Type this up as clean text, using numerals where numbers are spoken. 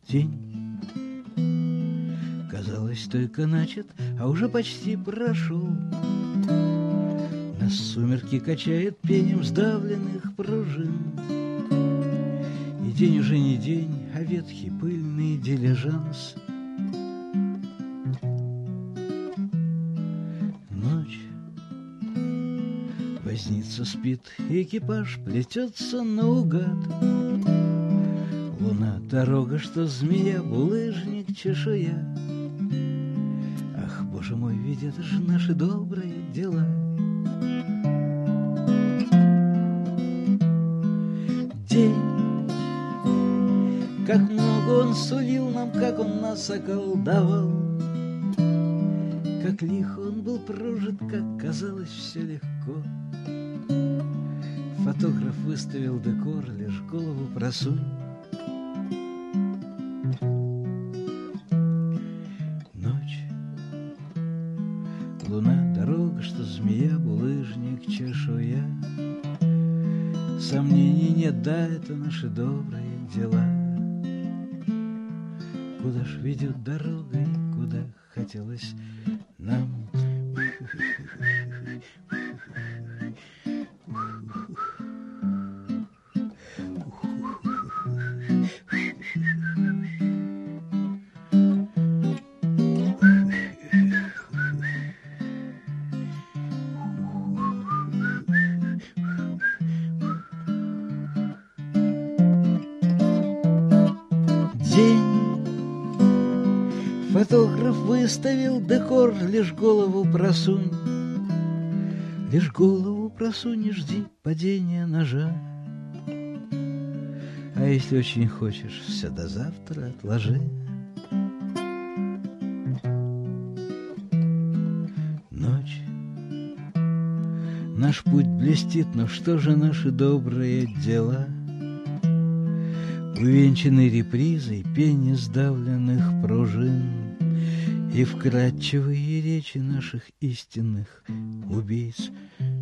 День, казалось, только начат, а уже почти прошел. Нас сумерки качает пением сдавленных пружин. И день уже не день, а ветхий пыльный дилижанс. Ночь, возница спит, и экипаж плетется наугад. Луна, дорога, что змея, булыжник, чешуя. Ах, боже мой, ведь это же наши добрые дела. День, как много он сулил нам, как он нас околдовал, как лихо он был прожит, как казалось все легко. Фотограф выставил декор, лишь голову просунь. Ночь, луна, дорога, что змея, булыжник, чешуя. Сомнений нет, да, это наши добрые дела. Куда ж ведет дорога и куда хотелось нам? День, фотограф выставил декор, лишь голову просунь. Лишь голову просунь и жди падения ножа. А если очень хочешь, все до завтра отложи. Ночь, наш путь блестит, но что же наши добрые дела? Увенчанный репризой пение сдавленных пружин и вкрадчивые речи наших истинных убийц.